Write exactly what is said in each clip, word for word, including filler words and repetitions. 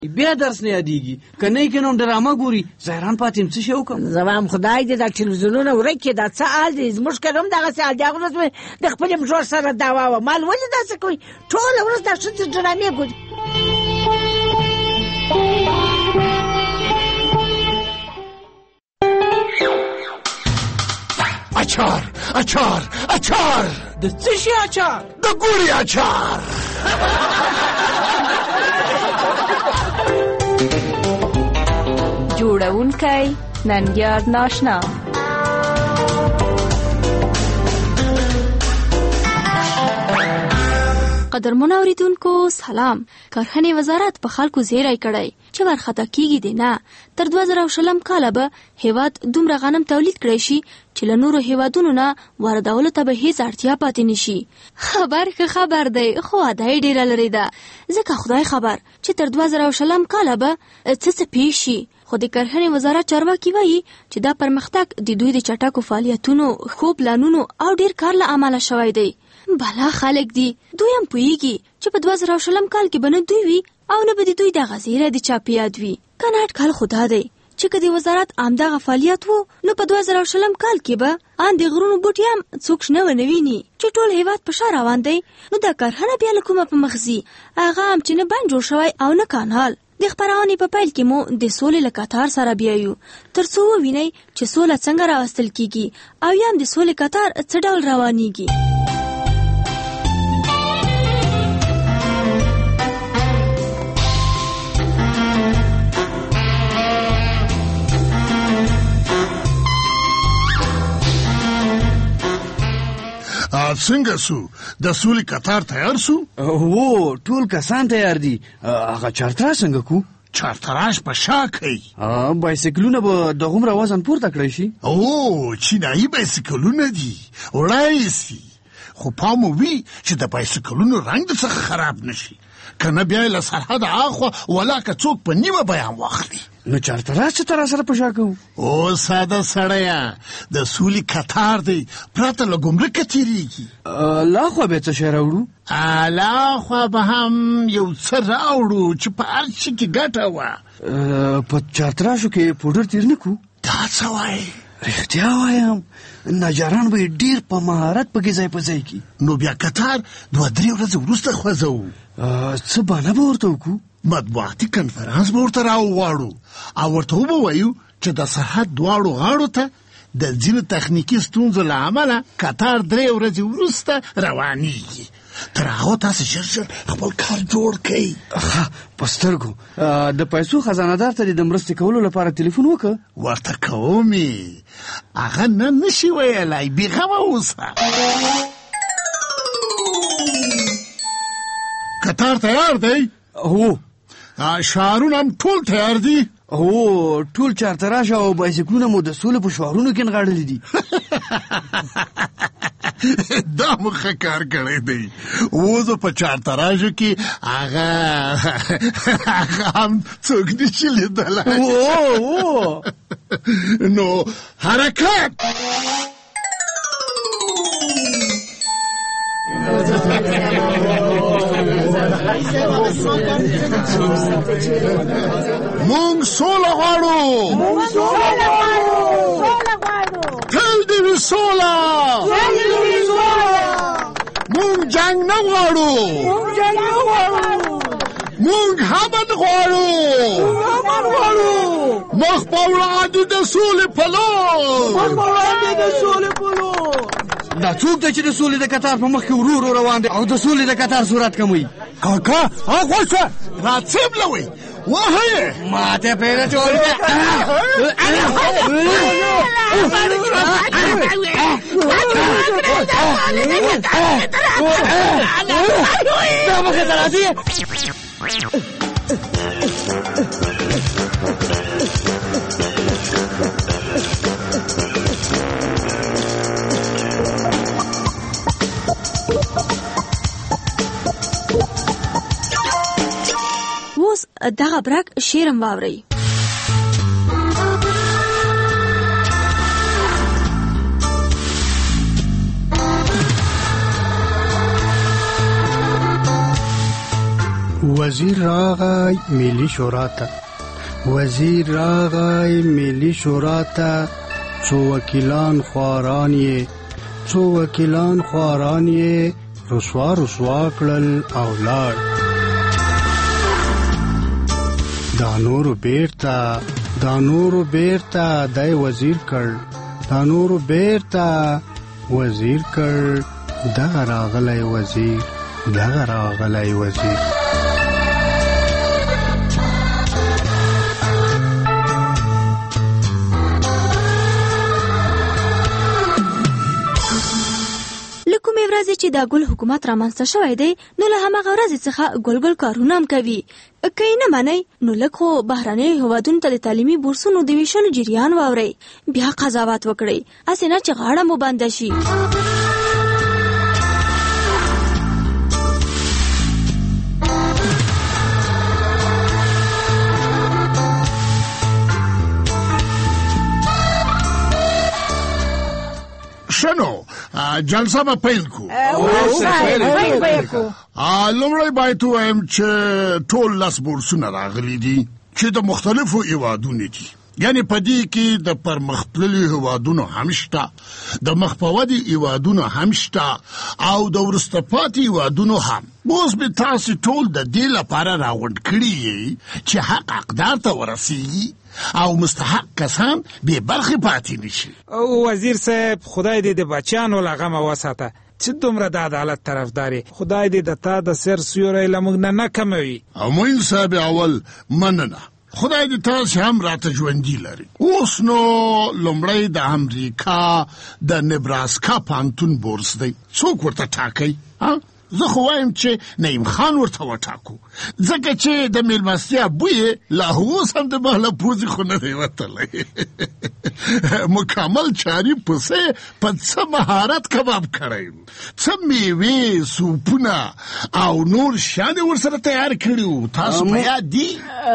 بیا درس نه یادېږي که نه یې که نو ډرامه ګوري زه حیران پاتې یم څه شی وکړم زما هم خدای دې دا ټلویزیونونه ورک کړي دا څه حال دی زموږ کره هم دغسې حال دی هغه ورځ مې د خپلې مژور سره دعوا وه مال ولې داسې کوئ ټوله ورځ دا ښځې ډرامې ګوري اچار اچار اچار د څه شي اچار د ګوړې اچار جوړونکی ننګیار ناشنا قدرمن اوریدونکو سلام. کارخانې وزارت په خلکو زیری کړی چې ورخطا کیږي دی نه تر دوه زره شلم کاله به هیواد دومره غنم تولید کړی شي چې له نورو هیوادونو نه واردولو ته به هیڅ اړتیا پاتې نشي. خبر که خبر دی خو ادا یې ډیره لري ده ځکه خدای خبر چې تر دوه زره شلم کاله به څه څه پیښ شي. خو د کرهنې وزارت چارواکي وایي چې دا پرمختګ د دوی د چټکو فعالیتونو ښو پلانونو او ډیر کار له امله شوی دی. بلا خلک دي دوی هم پوهیږي چې په دوه زره شلم کال کې به نه دوی وي او نه به د دوی دغه زیری د چا په یاد وي. کنه اټکل خدا دی چې که د وزارت همدغه فعالیت و نو په دوه زره شلم کال کې به ان د غرونو بوټي هم څوک شنه ونه ویني چې ټول هیواد په شا روان دی. نو دا کرهنه بیا له کومه په مخزي هغه هم چې نه بند جوړ شوی او نه کانال. د خبرونې په پیل کې مو د سولې له کتار سره بیایو تر څو ووینئ چې سوله څنګه راوستل کیږي او یا هم د سولې کتار څه ډول روانیږي. څنګه سو د سولې کتار تیار سو؟ هو ټول کسان تیار دي. هغه چارتراش څنګه کو؟ چارتراش په شا کوي. بایسکلونه به دغومره وزن پورته کړی شي؟ او چینایي بایسکلونه دي وړای سي خو پام وي چې د بایسکلونو رنګ د څخه خراب نشي کنه بیا له سرحد اخوا ولا که څوک په نیمه بیان واخلي. نو چارتراش چې تر سره پشا کوو؟ او ساده سړیا د سولې کتار دی پرته له ګمرکه تیریږي. لا خو به څه شی راوړو؟ لا خو به هم یو څه راوړو چې په هر شي کې ګټه وه. په چارتراشو کې پوډر تیر نه کو؟ دا څه وایي؟ رښتیا وایم نجاران به ډیر په مهارت پکې ځای په ځای کی. نو بیا کتار دوه درې ورځې وروسته خوځوو. څه بانه به ورته وکړو؟ مطبوعاتي کنفرانس به ورته راوواړو او ورته وبوایو چې د سرحد دواړو غاړو ته د ځینو تخنیکي ستونزو له امله کتار درې ورځې وروسته روانیږي. تر هغه تاسو ژر ژر خپل کار جوړ کړئ. په سترګو د پیسو خزانهدار ته د مرستې کولو لپاره تلیفون وکړه؟ ورته کومې هغه نه نشي ویلی بېغمه اوسه. کتار تیار دی؟ هو. شعارونه هم ټول تیار دي؟ هو ټول چارتراش او بایسکلونه مو د سولې په شعارونو کې نغاړلي دي. دا مو ښه کار کړی دی. اوس په چارتراشو کې هغه هغه هم څوک نشي لیدلی. نو حرکت. مونږ سوله غواړو. مونږ سوله غواړو. سوله غواړو. تل دې وي سوله. تل دې وي سوله. مونږ جنګ نه غواړو. مونږ جنګ نه غواړو. مونږ امن غواړو. مونږ امن غواړو. مخ په وړاندې د سولې په لور. مخ په وړاندې د سولې په لور. دا څوک دی چې د سولې د کتار په مخ کې ورو ورو روان دی او د سولې د کتار صورت کموي؟ کاکا هغه څه راڅبلوي وهه ماته پیدا چول دا مخه ترازی. اوس دغه برک شیرم واورئ. وزیر راغی ملی شورا ته وزیر راغی ملی شورا ته څو وکیلان خواران یې څو وکیلان خواران یې رسوا رسوا کړل او لاړ دا نورو بیرته دا نورو بیرته دی وزیر کړ دا نورو بیرته وزیر کړ دغه راغلی وزیر دغه راغلی وزیر کومې ورځې چې دا ګل حکومت رامنځته شوی دی نو له هماغه ورځې څخه ګل ګل کارونه هم کوي. که یې نه منئ نو لږ خو بهرنیو هېوادونو ته د تعلیمي بورسونو د ویشلو جریان واورئ، بیا قضاوت وکړئ، هسې نه چې غاړه مو بنده شي. شنو جلسه به پیل کو. لومړی باید ووایم چې ټول لس بورسونه راغلي دي چې د مختلفو هېوادونو دي، یعنې په دې کې د پرمختللي هېوادونو هم شته، د مخ په ودې هېوادونو هم شته او د وروسته پاتې هېوادونو هم. اوس به تاسې ټول د دې لپاره راغونډ کړي یې چې حق حقدار ته ورسیږي او مستحق کسان بې برخې پاتې نشي. وزیر صاحب خدای دې د بچیانو له غمه وساته چې دومره د عدالت طرفداري، خدای دې د تا د سر سیوری له موږ نه نه کموي. امین صاحب اول مننه، خدای دې تاسې هم راته ژوندي لري. اوس نو لومړی د امریکا د نبراسکا پانتون بورس دی، څوک ورته ټاکئ؟ زه خو وایم چې نعیم خان ورته وټاکو، ځکه چې د میلمستیا بوی لا اوس هم د محله پوزې خو نه دی وتلی. مکمل چاري پسې په څه مهارت کباب کړی، څه میوې سوپونه او نور شیان یې ورسره تیار کړي وو. تاسو په یاد دي؟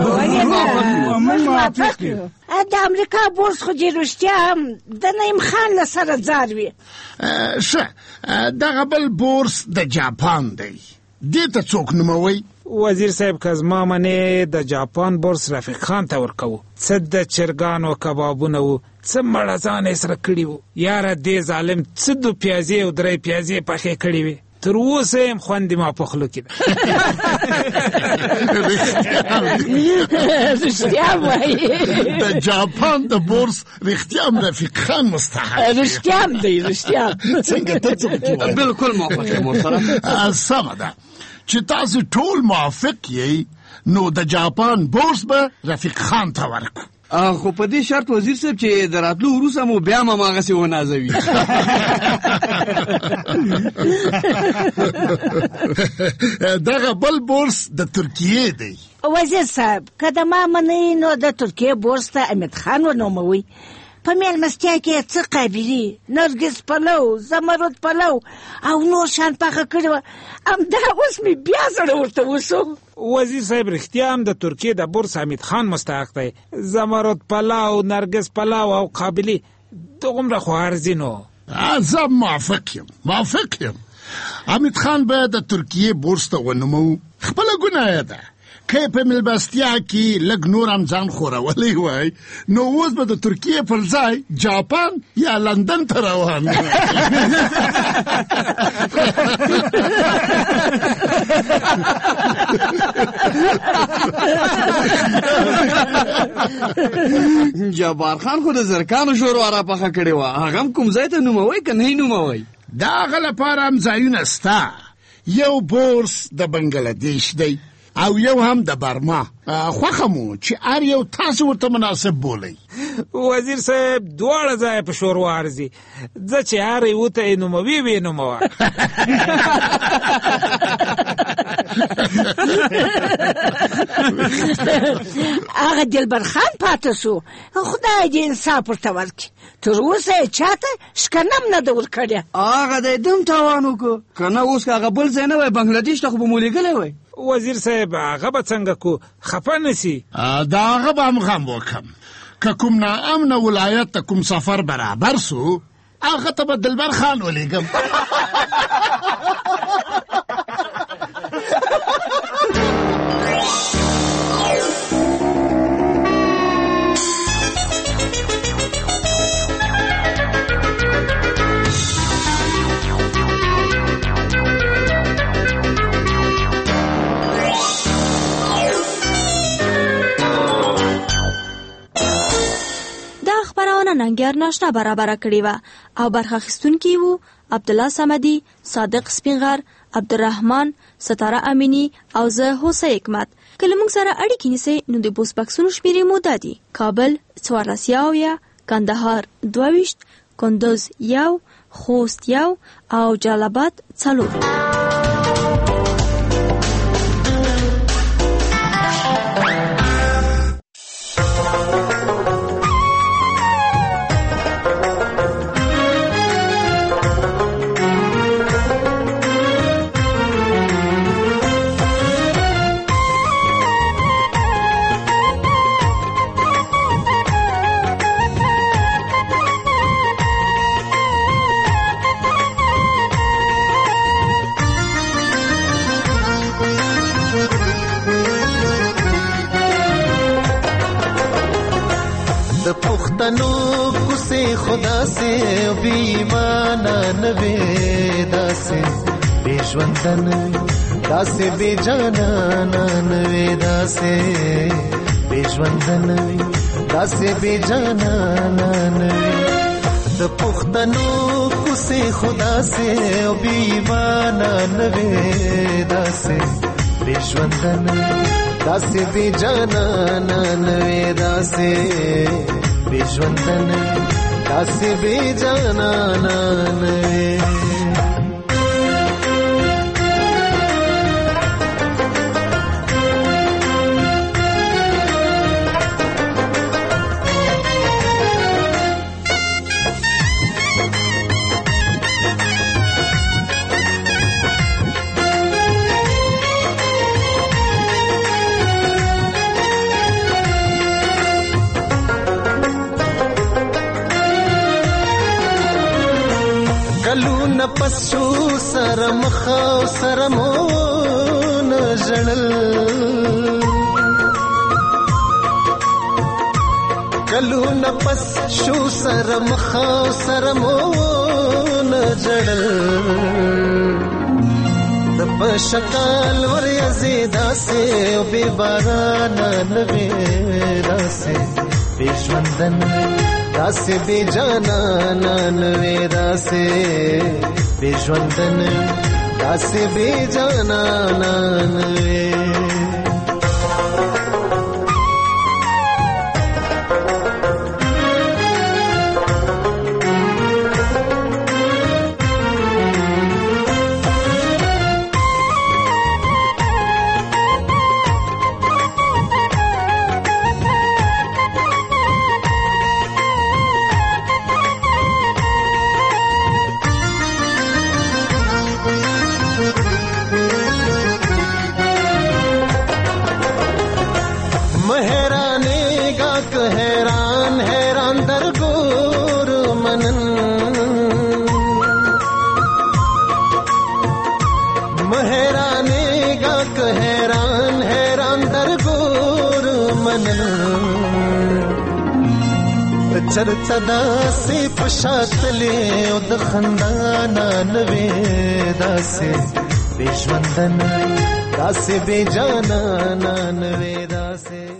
د امریکا بورس خو چې رښتیا هم د نعیم خان له سره ځار وي. ښه، دغه بل بورس د جاپان دی، دې ته څوک نوموئ؟ وزیر صاحب که زما منې د جاپان بورس رفیق خان ته ورکوو. څه د چرګانو کبابونه وو، څه مړزان یې سره کړي وو. یاره دې ظالم څه دو پیازې او درې پیازې پخې کړي وې، تر اوسه یم خوند ما په خولو کې ده. رښتیا وایي د جاپان د بورس رښتیا هم رفیق خان مستحق رښتیا هم دی. رښتیا څنګه ته څه پکې وایې؟ بالکل موافق یم ورسره. سمه ده چې تاسې ټول موافق یې نو د جاپان بورس به رفیق خان ته ورکړو، خو په دې شرط وزیر صاحب چې د راتلو وروسته مو بیا هم هماغسې ونازوي. دغه بل بورس د ترکیې دی. وزیر صاحب که د ما منئ نو د ترکیې بورس ته امید خان ونوموئ. په میلمستیا کې څه قابلي، نرګس پلو، زمرد پلو او نور شان پخه کړي وه، همدا اوس مې بیا زړه ورته وشو. وزیر صاحب رښتیا هم د ترکیې د بورس حمید خان مستحق دی. زمرد پلاو، نرګس پلاو او قابلي دومره خو ارزي نو. زه موافق یم موافق یم حمید خان به د ترکیې بورس ته ونوموو. خپله ګناه ده که په میلمستیا کې لږ نور هم ځان خورولی وای نو اوس به د ترکیې پر ځای جاپان یا لندن ته روان. جبار خان خو د زرکانو شوروا را پخه کړې وه، هغه هم کوم ځای ته نوموئ که نه یې نوموئ؟ د هغه لپاره هم ځایونه سته. یو بورس د بنګلادیش دی او یو هم د برما. خوښه مو چې هر یو تاسو ورته مناسب بولئ. وزیر صاحب دواړه ځایه په شوروا ارزي، ځه چې هر یو ته یې نوموي ویې نوموه. هغه دلبر خان پاته شو، خدای دې انصاف ورته ورکړي. تر اوسه یې چاته شکنم نه ده ورکړې. هغه دی دم تاوان وکړو، که نه اوس که هغه بل ځای نه وای بنګلادیش ته خو به مو لېږلی وای. وزیر صاحب هغه به څنګه کو، خفه نسی؟ د هغه به هم غم وکړم. که کوم ناامنه ولایت ته کوم سفر برابر سو هغه ته به دلبر خان ولیږم. اسانه ننګیار ناشنا برابره کړې وه او برخه اخیستونکي وو عبدالله صمدي، صادق سپینغر، عبدالرحمن، ستاره امینی او زه هوسه حکمت. که له موږ سره اړیکې نیسئ نو د پوسټ بکسونو شمیرې مو دا دي: کابل څوارلس یاویا، کندهار دوه ویشت، کندوز یو، خوست یو او جلال آباد څلور. پختنو کوسه خدا سے بی ایمانا نوے داسے بے ژوندن داسے بے جانا نوے داسے بے ژوندن داسے بے جانا نوے د پختنو کوسه خدا سے بی ایمانا نوے داسے بے ژوندن داسې بې جانا نوې داسې بې ژوندن داسې بې جانا نوې. کلونه پسو سره مخاو سره مون ژړل کلونه پسو سره مخاو سره مون ژړل د پشکال ور یزیدا سه او بے باران نوې داسې بے ژوندن داسې بې جانا نوې داسې بې ژوندن داسې بې جانا نوې. हैरान हैरान दर गोर मनन महराने गा क हैरान हैरान दर गोर मनन चरचदा से पशातले उद खंदाना नवे दासे बे ژوندن दासे बे जाना नवे दासे